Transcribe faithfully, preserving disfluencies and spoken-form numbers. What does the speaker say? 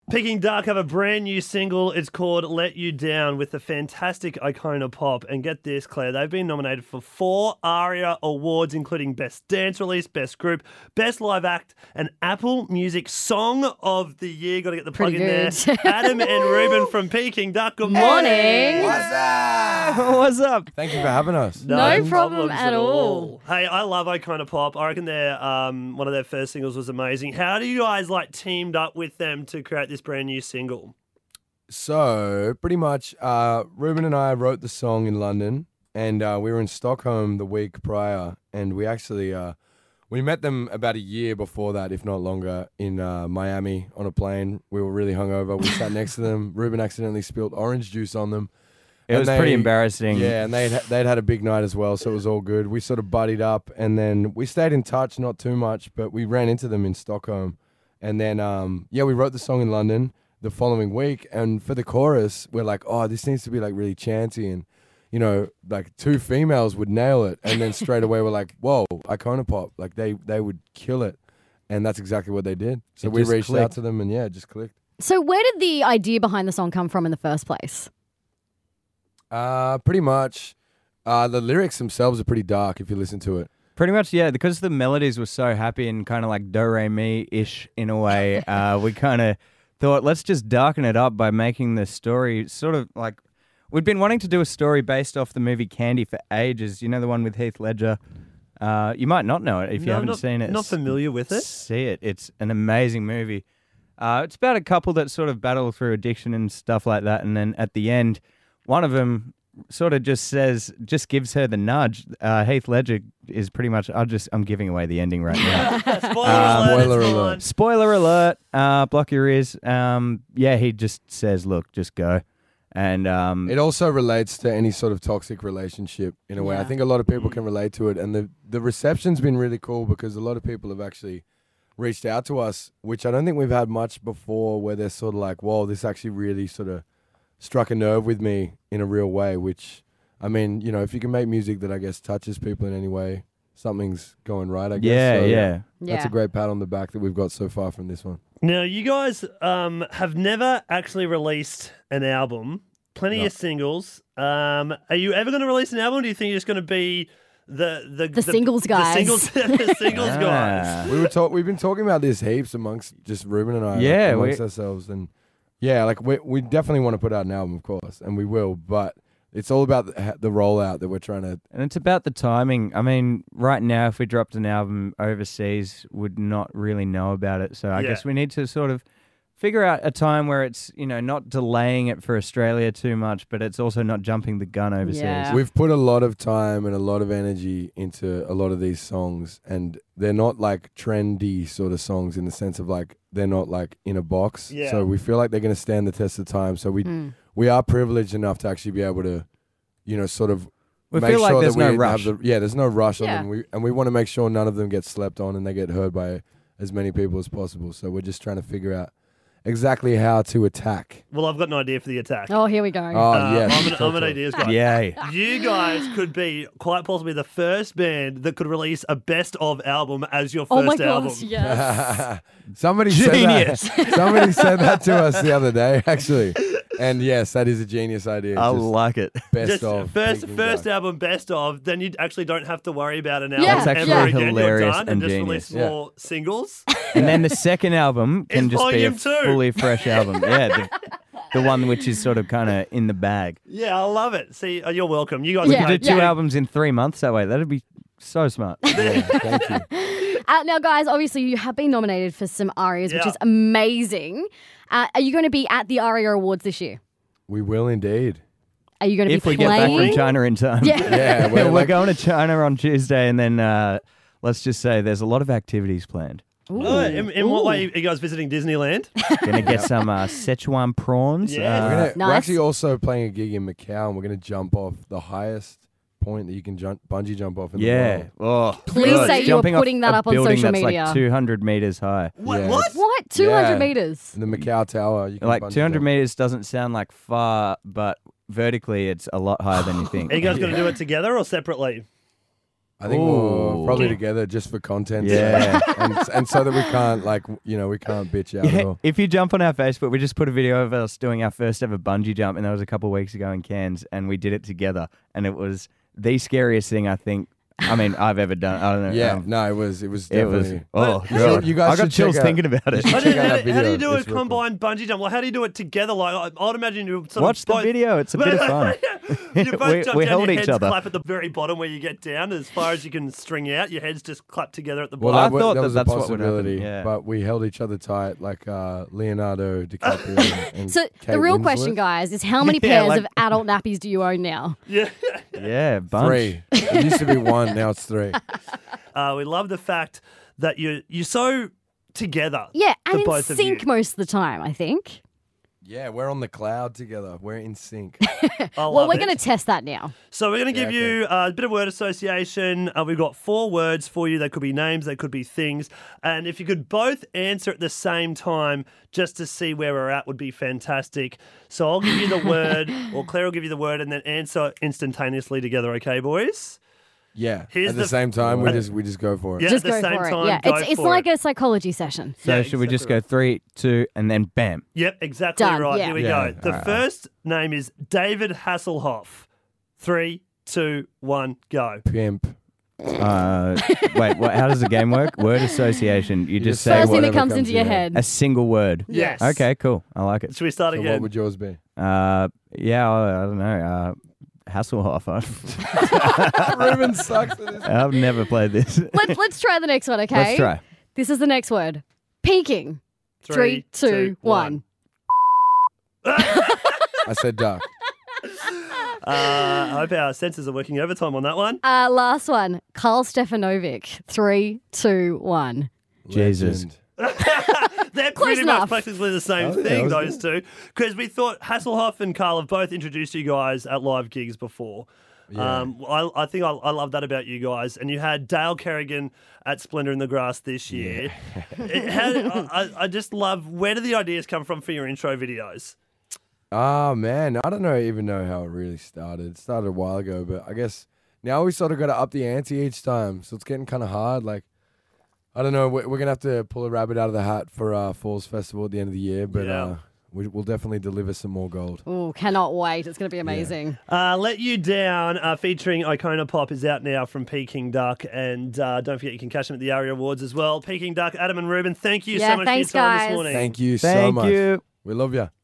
Peking Duck have a brand new single. It's called Let You Down with the fantastic Icona Pop. And get this, Claire, they've been nominated for four ARIA Awards, including Best Dance Release, Best Group, Best Live Act, and Apple Music Song of the Year. Got to get the plug Pretty in good. there. Adam and Ruben from Peking Duck. Good morning. Morning. What's up? What's up? Thank you for having us. No problem problems at all. Hey, I love Icona Pop. I reckon their um, one of their first singles was amazing. How do you guys like teamed up with them to create this brand new single? So, pretty much, uh, Ruben and I wrote the song in London, and uh, we were in Stockholm the week prior, and we actually uh, we met them about a year before that, if not longer, in uh, Miami on a plane. We were really hungover. We sat next to them. Ruben accidentally spilled orange juice on them. It And was they- pretty embarrassing. Yeah, and they'd, they'd had a big night as well, so it was all good. We sort of buddied up, and then we stayed in touch, not too much, but we ran into them in Stockholm. And then, um, yeah, we wrote the song in London the following week, and for the chorus, we're like, oh, this needs to be like really chanty, and, you know, like two females would nail it. And then straight away we're like, whoa, Icona Pop, like they, they would kill it. And that's exactly what they did. So It we just reached out clicked. to them, and yeah, it just clicked. So where did the idea behind the song come from in the first place? Uh, pretty much, uh, the lyrics themselves are pretty dark if you listen to it. Pretty much, yeah, because the melodies were so happy and kind of like do-re-mi-ish in a way, uh, we kind of thought, let's just darken it up by making the story sort of like... We'd been wanting to do a story based off the movie Candy for ages. You know, the one with Heath Ledger? Uh, you might not know it if you No, haven't not- seen it. Not familiar with it. See it. It's an amazing movie. Uh, it's about a couple that sort of battle through addiction and stuff like that, and then at the end, one of them sort of just says, just gives her the nudge. Uh, Heath Ledger is pretty much. I'll just. I'm giving away the ending right now. Spoiler Um, alert. spoiler it's alert. fine. Spoiler alert. Uh, block your ears. Um, yeah, he just says, "Look, just go," and um, It also relates to any sort of toxic relationship in a way. I Yeah. think a lot of people can relate to it, and the the reception's been really cool because a lot of people have actually reached out to us, which I don't think we've had much before, where they're sort of like, "Whoa, this actually really sort of struck a nerve with me in a real way." Which, I mean, you know, if you can make music that I guess touches people in any way, something's going right. I guess. yeah, So, yeah. That's a Yeah. great pat on the back that we've got so far from this one. Now, you guys um, have never actually released an album. Plenty No. of singles. Um, are you ever going to release an album? Or do you think you're just going to be the the, The singles guys. The singles, the singles guys. Ah. We were talk- We've been talking about this heaps amongst just Ruben and I, like, Yeah, we- amongst ourselves, and yeah, like we we definitely want to put out an album, of course, and we will. But it's all about the, the rollout that we're trying to. And it's about the timing. I mean, right now, if we dropped an album overseas, would not really know about it. So I Yeah. guess we need to sort of figure out a time where it's, you know, not delaying it for Australia too much, but it's also not jumping the gun overseas. Yeah. We've put a lot of time and a lot of energy into a lot of these songs, and they're not like trendy sort of songs in the sense of like they're not like in a box. Yeah. So we feel like they're going to stand the test of time. So we Mm. we are privileged enough to actually be able to, you know, sort of. We make feel like sure there's that no we rush. Have the, yeah, there's no rush Yeah. on them. We, and we want to make sure none of them get slept on and they get heard by as many people as possible. So we're just trying to figure out exactly how to attack. Well, I've got an idea for the attack. Oh, here we go. Oh, Uh, yes. I'm an, Talk I'm an to us. ideas guy. Yay. You guys could be quite possibly the first band that could release a best of album as your first oh my album. gosh, yes. Somebody Genius. said that. Somebody said that to us the other day, actually. And yes, that is a genius idea. I Just like it. best Just of first Peking first Duck. album best of, then you actually don't have to worry about an album Yeah, That's actually ever again. hilarious You're done and, and just genius. release more singles. And then the second album can It's just be a volume two. fully fresh album. Yeah, the, the one which is sort of kind of in the bag. Yeah, I love it. See, uh, you're welcome. You guys Yeah. are You do two yeah. albums in three months that way. That'd be so smart. Yeah, thank you. Uh, now, guys, obviously you have been nominated for some ARIAs, which Yeah. is amazing. Uh, are you going to be at the ARIA Awards this year? We will indeed. Are you going to If be we get back playing? from China in time. Yeah. Yeah, we're, we're like- going to China on Tuesday, and then uh, let's just say there's a lot of activities planned. Ooh. Oh, in, in what Ooh. way are you guys visiting Disneyland? Gonna get some uh, Szechuan prawns. Yeah. uh, We're, gonna, Nice. we're actually also playing a gig in Macau, and we're going to jump off the highest point that you can jump, bungee jump off in yeah. the world. Oh, Please God. say you were Jumping off putting that a up on building social that's media. like two hundred meters high. What? Yeah, what? it's- What? two hundred Yeah. meters? In the Macau Tower. You can Like bungee two hundred jump. meters doesn't sound like far, but vertically it's a lot higher than you think. Are you guys going to do it together or separately? I think we're Ooh. probably together just for content. Yeah. and, and so that we can't, like, you know, we can't bitch out at Yeah, all. if you jump on our Facebook, we just put a video of us doing our first ever bungee jump, and that was a couple of weeks ago in Cairns, and we did it together, and it was the scariest thing I think. I mean, I've ever done. I don't know. Yeah, um, no, it was, it was it was. definitely. Oh, But- You God. should- you guys I got should check chills out- thinking about it. How do, Check out how, that do- how do you video. do a It's real cool. combined bungee jump? Like, how do you do it together? Like, I- I'd imagine you sort Watch of the both, video. It's a bit of fun. You both We- jump we down, held your each heads other. clap at the very bottom where you get down as far as you can string out. Your heads just clap together at the Well, bottom. I that, wa- thought that that was that's a what would happen, possibility, yeah. but we held each other tight like uh, Leonardo DiCaprio and, and So Kate the real Winslet. question, guys, is how many Yeah, pairs like- of adult nappies do you own now? Yeah. Yeah, bunch. Three. It used to be one, now it's three. Uh, we love the fact that you you're so together. Yeah, the and in both of sync you. most of the time, I think. Yeah, we're on the cloud together. We're in sync. I Well, love we're it. going to test that now. So we're going to give Yeah, you uh, a bit of word association. Uh, we've got four words for you. They could be names, they could be things. And if you could both answer at the same time just to see where we're at would be fantastic. So I'll give you the word, or Claire will give you the word, and then answer instantaneously together, okay, boys? Yeah. Here's At the, the- same time, we just we just go for it. Yeah, Just at the go same for it. time, Yeah, go it's it's for like it. a psychology session. So Yeah, should we just exactly go three, two, and then bam? Yep, exactly Done, right. yeah. Here we Yeah, go. The alright. first name is David Hasselhoff. Three, two, one, go. Pimp. Uh, wait, what, how does the game work? Word association. You just just say First thing that whatever comes comes into to your your head. a single word. Yes. Okay, cool. I like it. Should we start So again? what would yours be? Uh, yeah, I, I don't know. Uh, Hasselhoff. I've, Ruben sucks at this. I've never played this. Let's let's try the next one, okay? Let's try. This is the next word. Peaking. Three, two, one. I said duck. Uh, I hope our senses are working overtime on that one. Uh, last one. Carl Stefanovic. Three, two, one. Jesus. Legend. They're Close pretty enough. much practically the same Oh, yeah, thing, that was those two. Because we thought Hasselhoff and Carl have both introduced you guys at live gigs before. Yeah. Um, I, I think I, I love that about you guys. And you had Dale Kerrigan at Splendor in the Grass this year. It had, I, I just love, where do the ideas come from for your intro videos? Ah, man. I don't know even know how it really started. It started a while ago, but I guess now we sort of got to up the ante each time. So it's getting kind of hard. Like, I don't know. We're, we're going to have to pull a rabbit out of the hat for uh, Falls Festival at the end of the year, but Yeah. uh, we, we'll definitely deliver some more gold. Oh, cannot wait. It's going to be amazing. Uh, Let You Down, uh, featuring Icona Pop, is out now from Peking Duck. And uh, don't forget you can catch them at the ARIA Awards as well. Peking Duck, Adam and Ruben, thank you Yeah, so much thanks, for your time guys. this morning. Thank you so Thank much. you. We love you.